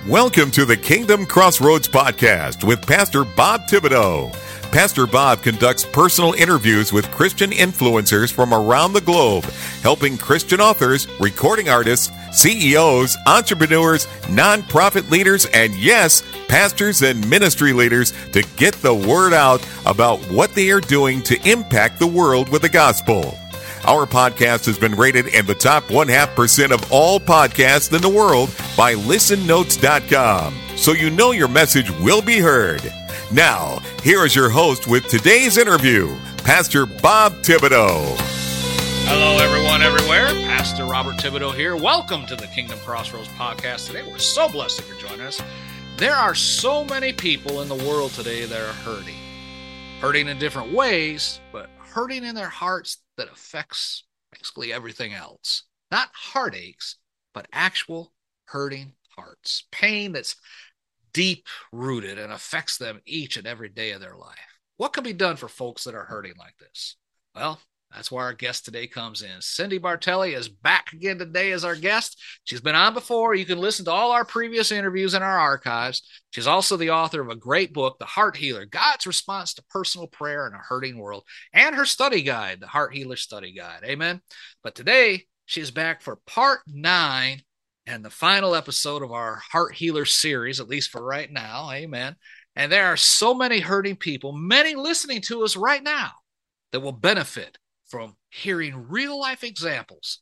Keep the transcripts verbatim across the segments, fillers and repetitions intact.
Welcome to the Kingdom Crossroads Podcast with Pastor Bob Thibodeau. Pastor Bob conducts personal interviews with Christian influencers from around the globe, helping Christian authors, recording artists, C E Os, entrepreneurs, nonprofit leaders, and yes, pastors and ministry leaders to get the word out about what they are doing to impact the world with the gospel. Our podcast has been rated in the top one half percent of all podcasts in the world by listen notes dot com, so you know your message will be heard. Now, here is your host with today's interview, Pastor Bob Thibodeau. Hello, everyone, everywhere. Pastor Robert Thibodeau here. Welcome to the Kingdom Crossroads Podcast. Today, we're so blessed that you're joining us. There are so many people in the world today that are hurting. Hurting in different ways, but hurting in their hearts that affects basically everything else. Not heartaches, but actual hurting hearts. Pain that's deep-rooted and affects them each and every day of their life. What can be done for folks that are hurting like this? Well, that's where our guest today comes in. Cindy Bartelli is back again today as our guest. She's been on before. You can listen to all our previous interviews in our archives. She's also the author of a great book, The Heart Healer, God's Response to Personal Prayer in a Hurting World, and her study guide, The Heart Healer Study Guide. Amen. But today, she is back for part nine and the final episode of our Heart Healer series, at least for right now. Amen. And there are so many hurting people, many listening to us right now, that will benefit from hearing real life examples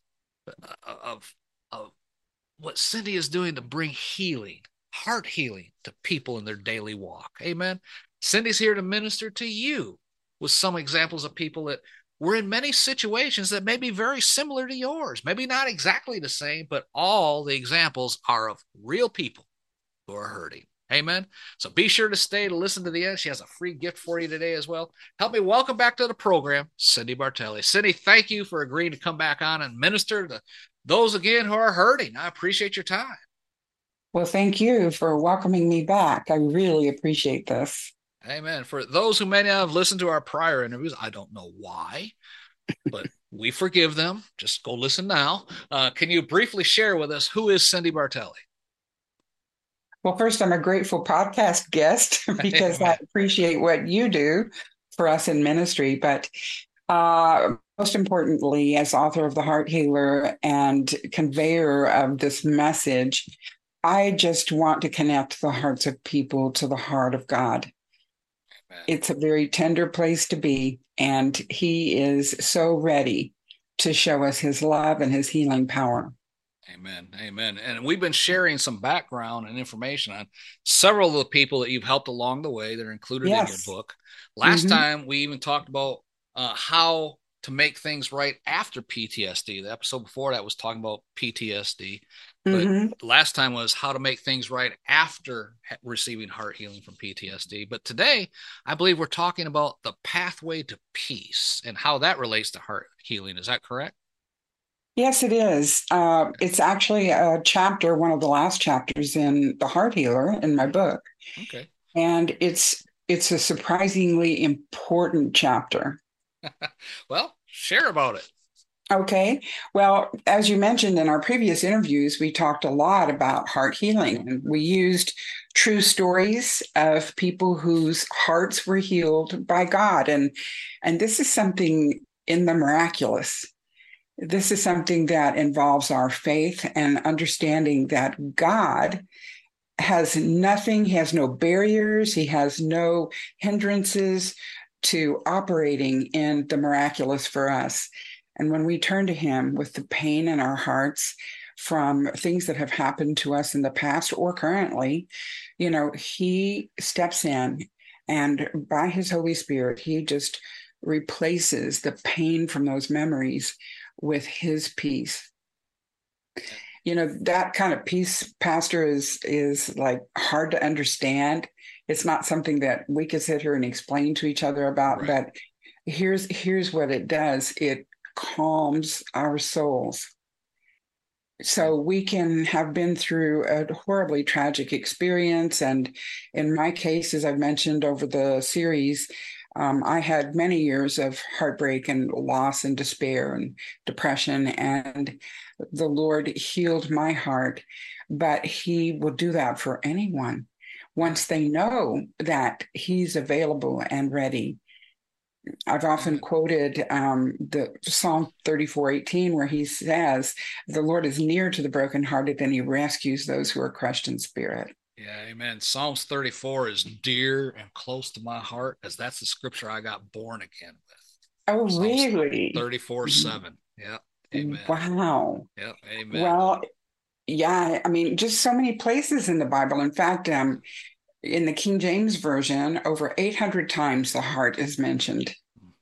of, of what Cindy is doing to bring healing, heart healing to people in their daily walk. Amen. Cindy's here to minister to you with some examples of people that were in many situations that may be very similar to yours. Maybe not exactly the same, but all the examples are of real people who are hurting. Amen. So be sure to stay to listen to the end. She has a free gift for you today as well. Help me welcome back to the program, Cindy Bartelli. Cindy, thank you for agreeing to come back on and minister to those again who are hurting. I appreciate your time. Well, thank you for welcoming me back. I really appreciate this. Amen. For those who may not have listened to our prior interviews, I don't know why, but we forgive them. Just go listen now. Uh, can you briefly share with us who is Cindy Bartelli? Well, first, I'm a grateful podcast guest because I appreciate what you do for us in ministry. But uh, most importantly, as author of The Heart Healer and conveyor of this message, I just want to connect the hearts of people to the heart of God. Amen. It's a very tender place to be, and He is so ready to show us His love and His healing power. Amen. Amen. And we've been sharing some background and information on several of the people that you've helped along the way that are included yes. in your book. Last mm-hmm. time we even talked about uh, how to make things right after P T S D. The episode before that was talking about P T S D. But mm-hmm. last time was how to make things right after receiving heart healing from P T S D. But today, I believe we're talking about the pathway to peace and how that relates to heart healing. Is that correct? Yes, it is. Uh, it's actually a chapter, one of the last chapters in The Heart Healer in my book. Okay. And it's it's a surprisingly important chapter. Well, share about it. Okay. Well, as you mentioned in our previous interviews, we talked a lot about heart healing, and we used true stories of people whose hearts were healed by God. And, and this is something in the miraculous. This is something that involves our faith and understanding that God has nothing, he has no barriers, he has no hindrances to operating in the miraculous for us. And when we turn to him with the pain in our hearts from things that have happened to us in the past or currently, you know, he steps in, and by his Holy Spirit, he just replaces the pain from those memories with his peace. You know, that kind of peace, Pastor, is is like hard to understand. It's not something that we could sit here and explain to each other about, right. But here's here's what it does. It calms our souls. So we can have been through a horribly tragic experience. And in my case, as I've mentioned over the series, um, I had many years of heartbreak and loss and despair and depression. And the Lord healed my heart but he will do that for anyone once they know that he's available and ready. I've often Amen. quoted um, the Psalm thirty-four eighteen, where he says, "The Lord is near to the brokenhearted, and he rescues those who are crushed in spirit." Yeah, amen. Psalms thirty-four is dear and close to my heart, as that's the scripture I got born again with. Oh, Psalms really? thirty-four seven. Yep. Amen. Wow. Yep. Amen. Well, yeah, I mean, just so many places in the Bible. In fact, um, in the King James Version, over eight hundred times the heart is mentioned.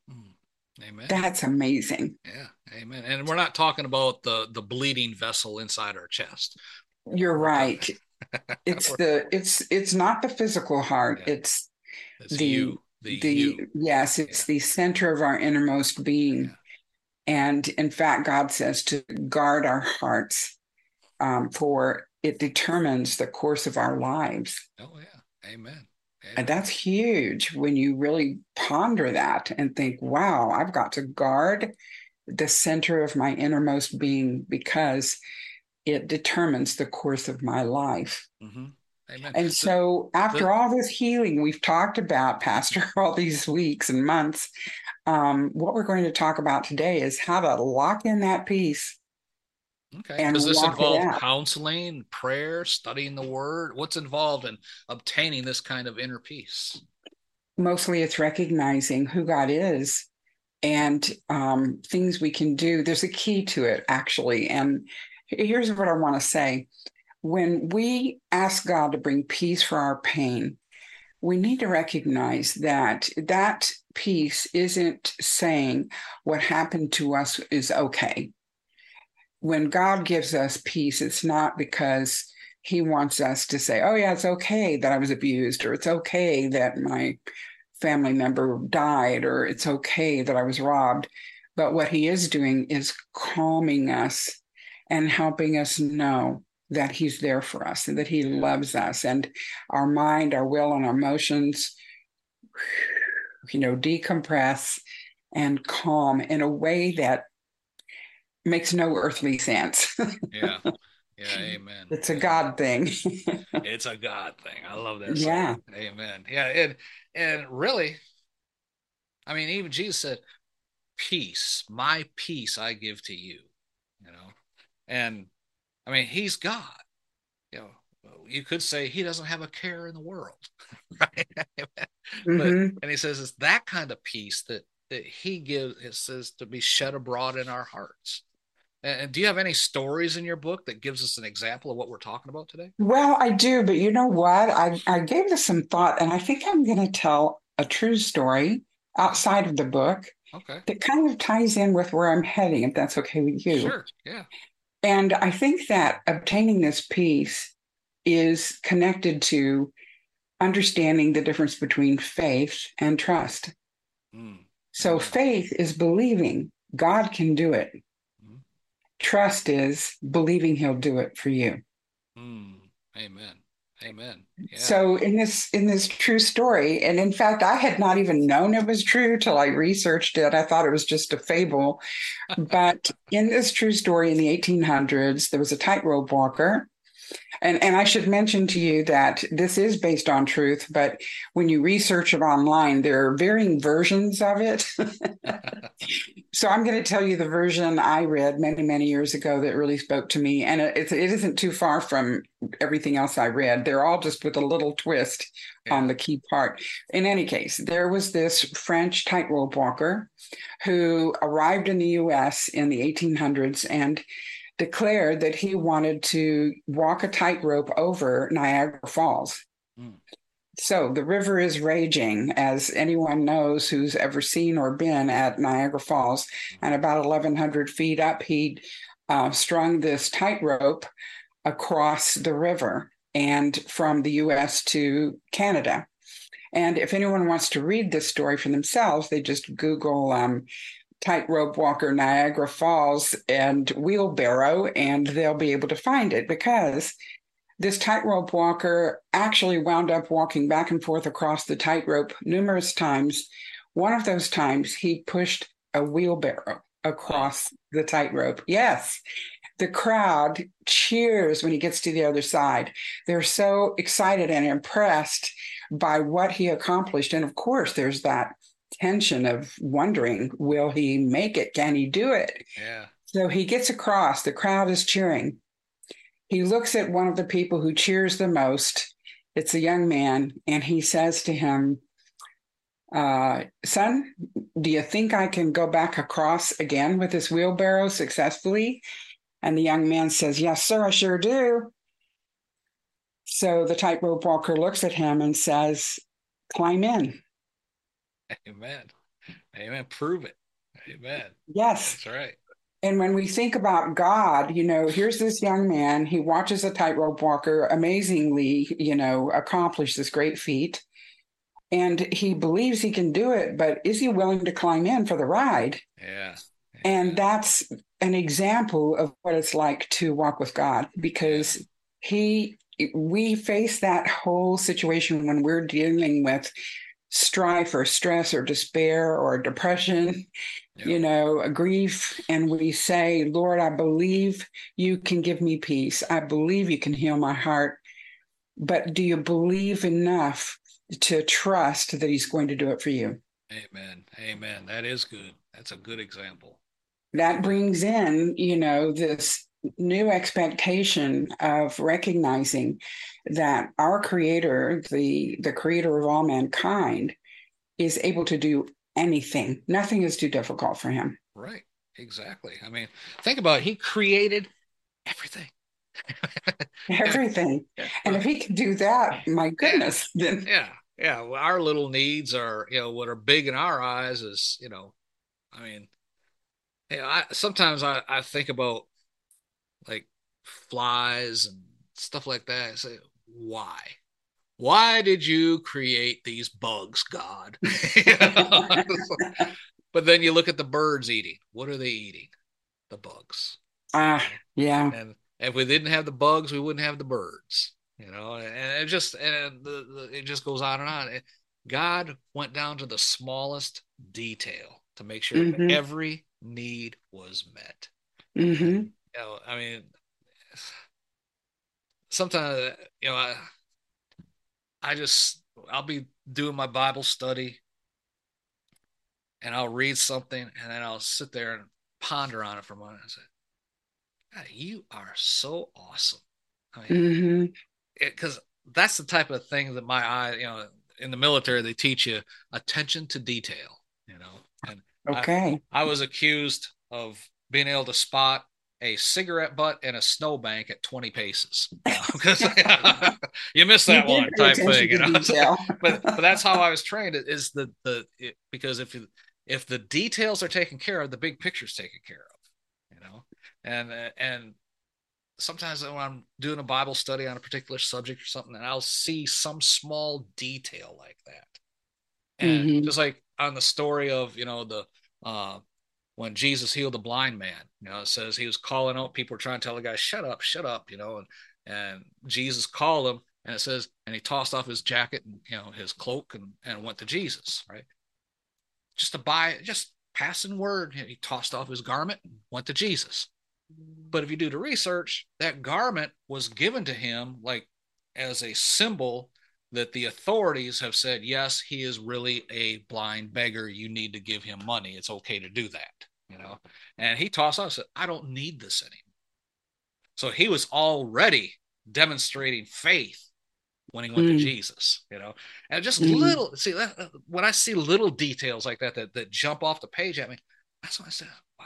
Amen. That's amazing. Yeah. Amen. And we're not talking about the the bleeding vessel inside our chest. You're We're right. talking- It's the it's it's not the physical heart. Yeah. It's It's the you, the, the you. yes, it's Yeah. the center of our innermost being. Yeah. And in fact, God says to guard our hearts, um, for it determines the course of our lives. Oh yeah. Amen. Amen. And that's huge when you really ponder that and think, wow, I've got to guard the center of my innermost being because it determines the course of my life. Mm-hmm. Amen. And so after the, all this healing we've talked about, Pastor, all these weeks and months, um, what we're going to talk about today is how to lock in that peace. Okay. And Does this walk it involve out. counseling, prayer, studying the word? What's involved in obtaining this kind of inner peace? Mostly it's recognizing who God is and um, things we can do. There's a key to it, actually. And here's what I want to say. When we ask God to bring peace for our pain, we need to recognize that that peace isn't saying what happened to us is okay. When God gives us peace, it's not because he wants us to say, oh, yeah, it's okay that I was abused, or it's okay that my family member died, or it's okay that I was robbed. But what he is doing is calming us and helping us know that he's there for us and that he loves us, and our mind, our will, and our emotions, you know, decompress and calm in a way that makes no earthly sense. Yeah. Yeah. Amen. It's a amen. God thing. It's a God thing. I love that. Yeah. Saying. Amen. Yeah. And, and really, I mean, even Jesus said, peace, my peace I give to you, you know, and I mean, he's God, you know, you could say he doesn't have a care in the world, right? Mm-hmm. But, and he says, it's that kind of peace that, that he gives, it says to be shed abroad in our hearts. And do you have any stories in your book that gives us an example of what we're talking about today? Well, I do, but you know what? I, I gave this some thought, and I think I'm going to tell a true story outside of the book. Okay. That kind of ties in with where I'm heading, if that's okay with you. Sure. Yeah. And I think that obtaining this peace is connected to understanding the difference between faith and trust. Mm. So mm-hmm. Faith is believing God can do it. Mm-hmm. Trust is believing he'll do it for you. Mm. Amen. Amen. Yeah. So in this in this true story, and in fact, I had not even known it was true till I researched it. I thought it was just a fable. But in this true story in the eighteen hundreds, there was a tightrope walker. And, and I should mention to you that this is based on truth, but when you research it online, there are varying versions of it. So I'm going to tell you the version I read many, many years ago that really spoke to me. And it, it isn't too far from everything else I read. They're all just with a little twist yeah. on the key part. In any case, there was this French tightrope walker who arrived in the U S in the eighteen hundreds and declared that he wanted to walk a tightrope over Niagara Falls. Mm. So the river is raging, as anyone knows who's ever seen or been at Niagara Falls. And about eleven hundred feet up, he uh, strung this tightrope across the river and from the U S to Canada. And if anyone wants to read this story for themselves, they just Google um, tightrope walker Niagara Falls and wheelbarrow, and they'll be able to find it, because this tightrope walker actually wound up walking back and forth across the tightrope numerous times. One of those times, he pushed a wheelbarrow across the tightrope. Yes. The crowd cheers when he gets to the other side. They're so excited and impressed by what he accomplished. And of course, there's that tension of wondering, will he make it? Can he do it? Yeah. So he gets across. The crowd is cheering. He looks at one of the people who cheers the most. It's a young man, and he says to him, uh, son, do you think I can go back across again with this wheelbarrow successfully? And the young man says, yes, sir, I sure do. So the tightrope walker looks at him and says, climb in. Amen. Amen. Prove it. Amen. Yes. That's right. And when we think about God, you know, here's this young man, he watches a tightrope walker amazingly, you know, accomplish this great feat. And he believes he can do it, but is he willing to climb in for the ride? Yeah. And that's an example of what it's like to walk with God, because yeah. he, we face that whole situation when we're dealing with strife or stress or despair or depression, yeah. you know, a grief. And we say, Lord, I believe you can give me peace. I believe you can heal my heart. But do you believe enough to trust that he's going to do it for you? Amen. Amen. That is good. That's a good example. That brings in, you know, this new expectation of recognizing that our creator, the, the creator of all mankind, is able to do anything. Nothing is too difficult for him. Right. Exactly. I mean, think about it. He created everything. Everything. Yeah. And if he can do that, my goodness, yeah. then yeah. Yeah. Well, our little needs are, you know, what are big in our eyes is, you know, I mean, you know, I sometimes I, I think about like flies and stuff like that. I say, why? Why did you create these bugs, God? You know? But then you look at the birds eating. What are they eating? The bugs. Ah, uh, yeah. And if we didn't have the bugs, we wouldn't have the birds. You know, and it just and the, the, it just goes on and on. God went down to the smallest detail to make sure mm-hmm. every need was met. Mm-hmm. And, you know, I mean, sometimes, you know, I, I just, I'll be doing my Bible study and I'll read something and then I'll sit there and ponder on it for a moment and say, God, you are so awesome. I mean, because mm-hmm. that's the type of thing that my eye, you know, in the military, they teach you attention to detail, you know. And okay. I, I was accused of being able to spot a cigarette butt and a snowbank at twenty paces. Because you, know, you missed that you one type thing, you know. but but that's how I was trained. Is the the it, because if you, if the details are taken care of, the big picture's taken care of, you know. And and sometimes when I'm doing a Bible study on a particular subject or something, and I'll see some small detail like that. And mm-hmm. just like on the story of, you know, the uh, when Jesus healed the blind man, you know, it says he was calling out, people were trying to tell the guy, shut up, shut up, you know, and, and Jesus called him, and it says, and he tossed off his jacket and, you know, his cloak and, and went to Jesus, right? Just to buy, just passing word, he tossed off his garment and went to Jesus. But if you do the research, that garment was given to him like as a symbol that the authorities have said, yes, he is really a blind beggar. You need to give him money. It's okay to do that, you know. And he tossed off and said, I don't need this anymore. So he was already demonstrating faith when he went mm. to Jesus, you know. And just mm. little, see, that, when I see little details like that, that that jump off the page at me, that's when I said, wow.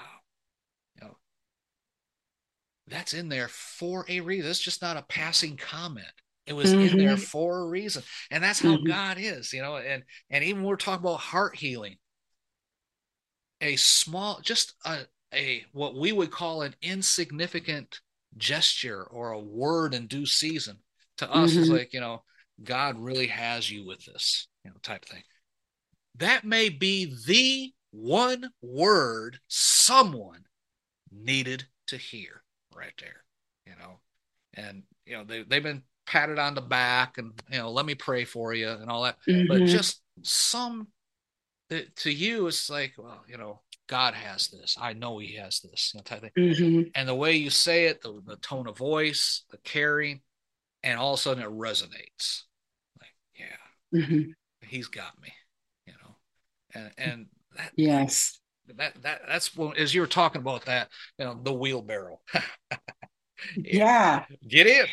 That's in there for a reason. It's just not a passing comment. It was mm-hmm. in there for a reason. And that's how mm-hmm. God is, you know, and, and even when we're talking about heart healing, a small, just a, a, what we would call an insignificant gesture or a word in due season to us mm-hmm. is like, you know, God really has you with this, you know, type of thing. That may be the one word someone needed to hear. Right there, you know, and you know they they've been patted on the back and you know let me pray for you and all that, mm-hmm. but just some the, to you, it's like, well, you know, God has this. I know He has this, you know, type of thing. Mm-hmm. And the way you say it, the, the tone of voice, the caring, and all of a sudden it resonates. Like, yeah, Mm-hmm. He's got me, you know, and and that Yes. that that that's when, as you were talking about that, you know, the wheelbarrow. Yeah, Yeah, get in.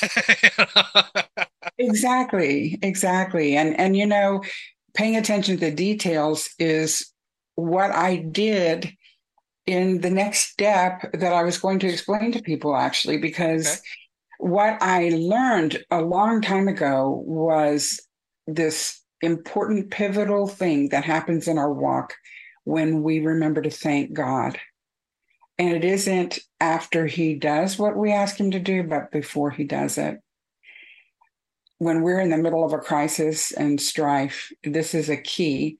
exactly. Exactly. And and you know, paying attention to the details is what I did in the next step that I was going to explain to people actually, Okay. because what I learned a long time ago was this important pivotal thing that happens in our walk when we remember to thank God. And it isn't after He does what we ask Him to do, but before He does it. When we're in the middle of a crisis and strife, this is a key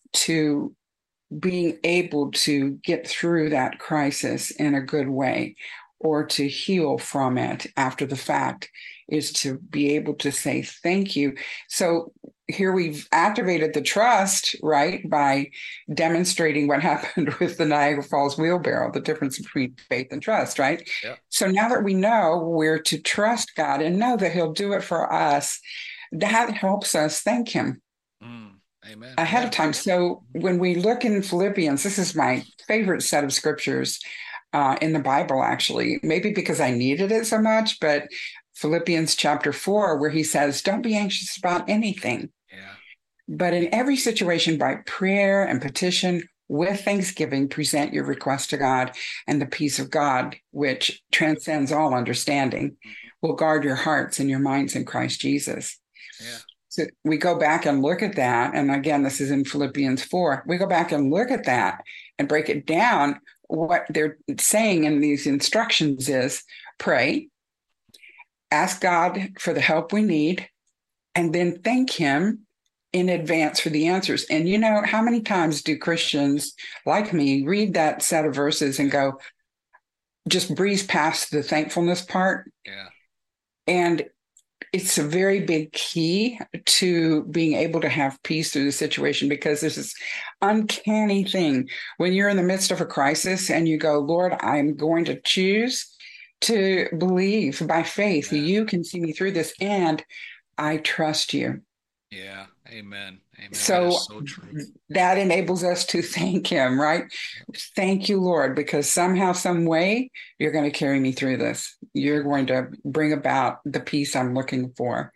to being able to get through that crisis in a good way or to heal from it after the fact is to be able to say thank you. So here we've activated the trust, right, by demonstrating what happened with the Niagara Falls wheelbarrow, the difference between faith and trust, right? Yeah. So now that we know we're to trust God and know that He'll do it for us, that helps us thank Him Mm, amen. ahead Yeah. of time. So when we look in Philippians, this is my favorite set of scriptures uh, in the Bible, actually, maybe because I needed it so much, but Philippians chapter four, where he says, don't be anxious about anything, Yeah. but in every situation by prayer and petition with thanksgiving, present your request to God, and the peace of God, which transcends all understanding, Mhm. will guard your hearts and your minds in Christ Jesus. Yeah. So we go back and look at that. And again, this is in Philippians four. We go back and look at that and break it down. What they're saying in these instructions is pray, ask God for the help we need, and then thank Him in advance for the answers. And you know, how many times do Christians like me read that set of verses and go, just breeze past the thankfulness part? Yeah. And it's a very big key to being able to have peace through the situation, because there's this uncanny thing when you're in the midst of a crisis and you go, Lord, I'm going to choose to believe by faith Amen. You can see me through this, and I trust You. Yeah. Amen. Amen. That So is so true. that enables us to thank Him, right? Thank You, Lord, because somehow, some way, You're going to carry me through this. You're going to bring about the peace I'm looking for.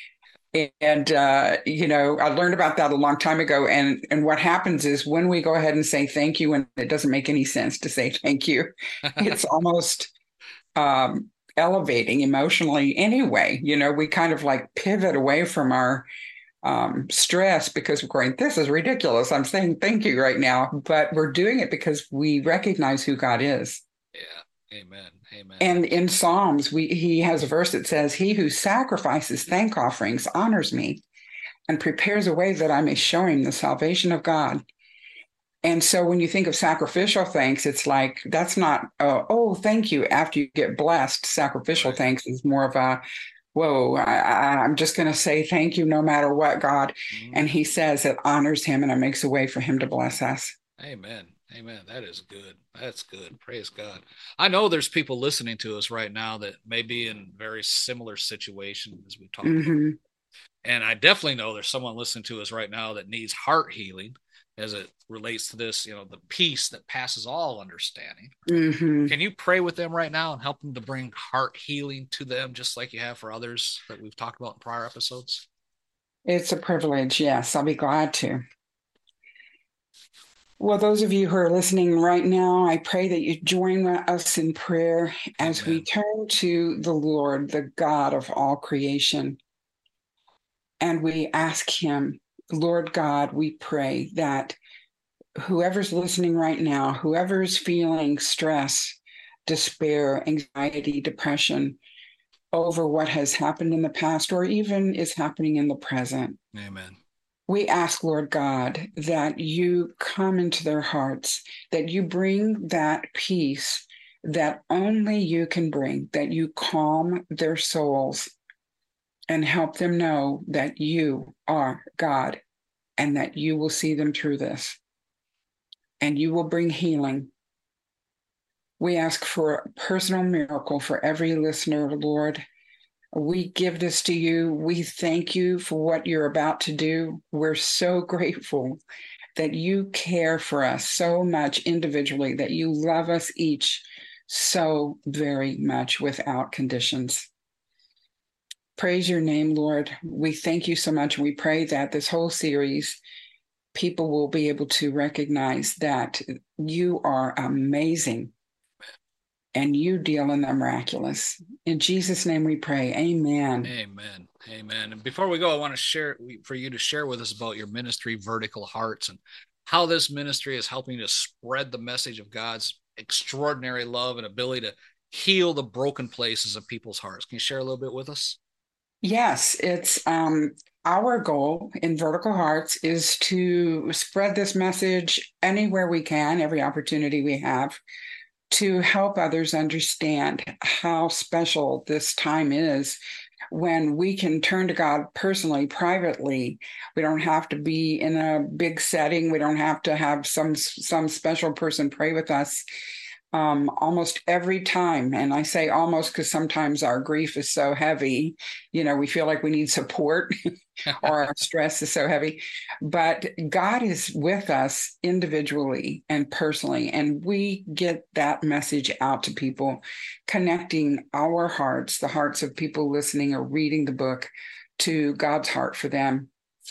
And, uh, you know, I learned about that a long time ago. And, and what happens is when we go ahead and say thank you, and it doesn't make any sense to say thank you, it's almost um, elevating emotionally anyway. You know, we kind of like pivot away from our um, stress because we're going, this is ridiculous. I'm saying thank you right now, but we're doing it because we recognize who God is. Yeah. Amen. Amen. And in Psalms, we he has a verse that says, he who sacrifices thank offerings honors me and prepares a way that I may show him the salvation of God. And so when you think of sacrificial thanks, it's like, that's not, uh, oh, thank you after you get blessed. Sacrificial Right. thanks is more of a, whoa, I, I, I'm just going to say thank you no matter what, God. Mhm. And he says it honors him and it makes a way for him to bless us. Amen. Amen. That is good. That's good. Praise God. I know there's people listening to us right now that may be in very similar situations as we talked about. Mm-hmm. And I definitely know there's someone listening to us right now that needs heart healing as it relates to this, you know, the peace that passes all understanding. Mm-hmm. Can you pray with them right now and help them to bring heart healing to them, just like you have for others that we've talked about in prior episodes? It's a privilege. Yes, I'll be glad to. Well, those of you who are listening right now, I pray that you join us in prayer as Amen. we turn to the Lord, the God of all creation. And we ask him, Lord God, we pray that whoever's listening right now, whoever's feeling stress, despair, anxiety, depression over what has happened in the past or even is happening in the present, Amen. we ask, Lord God, that you come into their hearts, that you bring that peace that only you can bring, that you calm their souls and help them know that you are God and that you will see them through this, and you will bring healing. We ask for a personal miracle for every listener, Lord. We give this to you. We thank you for what you're about to do. We're so grateful that you care for us so much individually, that you love us each so very much without conditions. Praise your name, Lord. We thank you so much. We pray that this whole series, people will be able to recognize that you are amazing and you deal in the miraculous. In Jesus' name we pray. Amen. Amen. Amen. And before we go, I want to share for you to share with us about your ministry, Vertical Hearts, and how this ministry is helping to spread the message of God's extraordinary love and ability to heal the broken places of people's hearts. Can you share a little bit with us? Yes, it's um, our goal in Vertical Hearts is to spread this message anywhere we can, every opportunity we have, to help others understand how special this time is when we can turn to God personally, privately. We don't have to be in a big setting. We don't have to have some some special person pray with us. Um, almost every time, and I say almost because sometimes our grief is so heavy, you know, we feel like we need support or our stress is so heavy. But God is with us individually and personally, and we get that message out to people, connecting our hearts, the hearts of people listening or reading the book, to God's heart for them.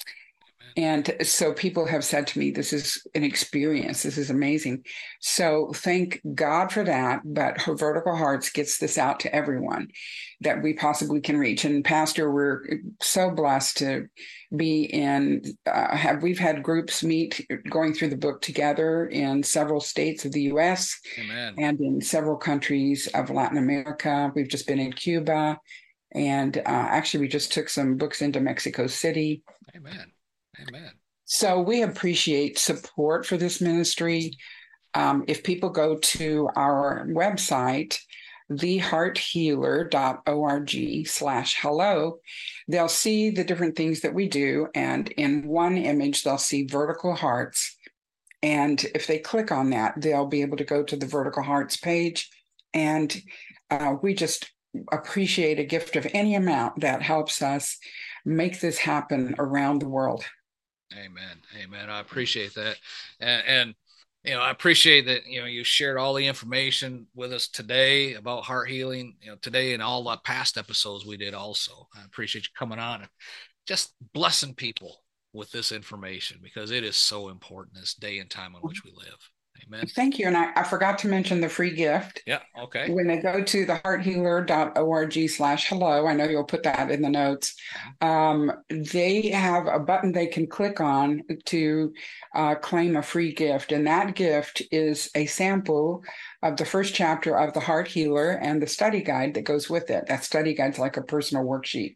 And so people have said to me, this is an experience. This is amazing. So thank God for that. But her Vertical Hearts gets this out to everyone that we possibly can reach. And Pastor, we're so blessed to be in, uh, have we've had groups meet going through the book together in several states of the U S Amen. And in several countries of Latin America. We've just been in Cuba. And uh, actually, we just took some books into Mexico City. Amen. Amen. So we appreciate support for this ministry. Um, if people go to our website, the heart healer dot org slash hello, they'll see the different things that we do. And in one image, they'll see Vertical Hearts. And if they click on that, they'll be able to go to the Vertical Hearts page. And uh, we just appreciate a gift of any amount that helps us make this happen around the world. Amen. Amen. I appreciate that. And, and, you know, I appreciate that, you know, you shared all the information with us today about heart healing, you know, today and all the past episodes we did also. I appreciate you coming on and just blessing people with this information, because it is so important this day and time in which we live. Amen. Thank you. And I, I forgot to mention the free gift. Yeah. Okay. When they go to the heart healer dot org slash hello, I know you'll put that in the notes. Um, they have a button they can click on to uh, claim a free gift. And that gift is a sample of the first chapter of The Heart Healer and the study guide that goes with it. That study guide's like a personal worksheet.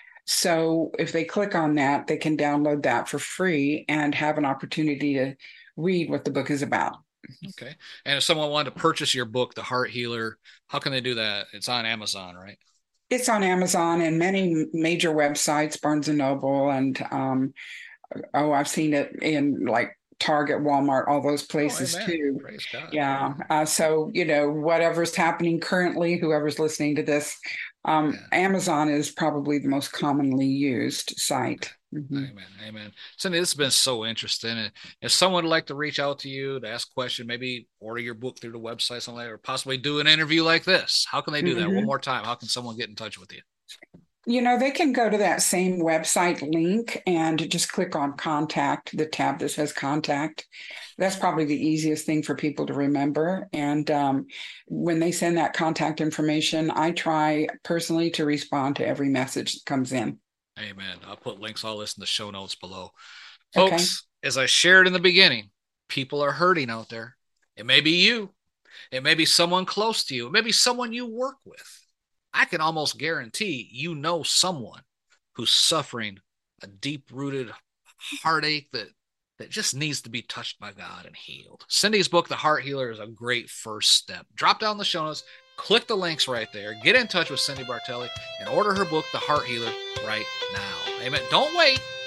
So if they click on that, they can download that for free and have an opportunity to read what the book is about. Okay. And if someone wanted to purchase your book, The Heart Healer, how can they do that? It's on Amazon, right? It's on Amazon and many major websites, Barnes and Noble, and um, oh, I've seen it in like Target, Walmart, all those places oh, too. Praise God. Yeah. Uh, so, you know, whatever's happening currently, whoever's listening to this, um, yeah. Amazon is probably the most commonly used site. Mm-hmm. Amen. Amen. Cindy, this has been so interesting. And if someone would like to reach out to you to ask a question, maybe order your book through the website, something like that, or possibly do an interview like this, how can they do mm-hmm. that? One more time, how can someone get in touch with you? You know, they can go to that same website link and just click on contact, the tab that says contact. That's probably the easiest thing for people to remember. And um, when they send that contact information, I try personally to respond to every message that comes in. Amen. I'll put links, all this in the show notes below. Folks, okay. As I shared in the beginning, people are hurting out there. It may be you. It may be someone close to you. It may be someone you work with. I can almost guarantee you know someone who's suffering a deep-rooted heartache that, that just needs to be touched by God and healed. Cindy's book, The Heart Healer, is a great first step. Drop down the show notes, click the links right there, get in touch with Cindy Bartelli, and order her book, The Heart Healer, right now. Amen. Don't wait.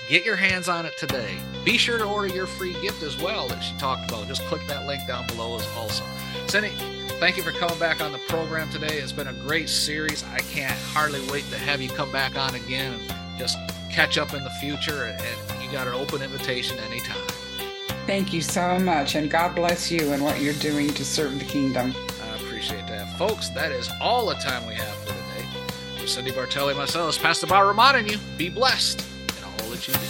Get your hands on it today. Be sure to order your free gift as well that she talked about. Just click that link down below as also. Cindy, thank you for coming back on the program today. It's been a great series. I can't hardly wait to have you come back on again and just catch up in the future. And you got an open invitation anytime. Thank you so much, and God bless you and what you're doing to serve the kingdom. I appreciate that. Folks, that is all the time we have for today. For Cindy Bartelli, myself, it's Pastor Bob reminding you, be blessed in all that you do.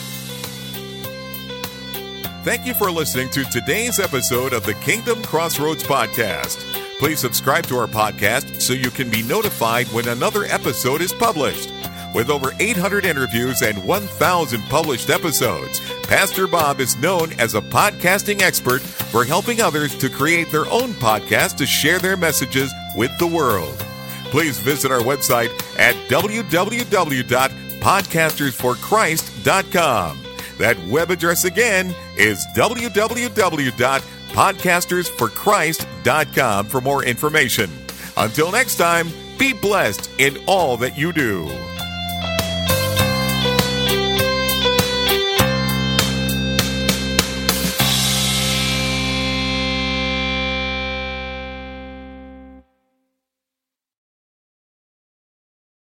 Thank you for listening to today's episode of the Kingdom Crossroads Podcast. Please subscribe to our podcast so you can be notified when another episode is published. With over eight hundred interviews and one thousand published episodes, Pastor Bob is known as a podcasting expert for helping others to create their own podcast to share their messages with the world. Please visit our website at w w w dot podcasters for christ dot com. That web address again is w w w dot podcasters for christ dot com for more information. Until next time, be blessed in all that you do.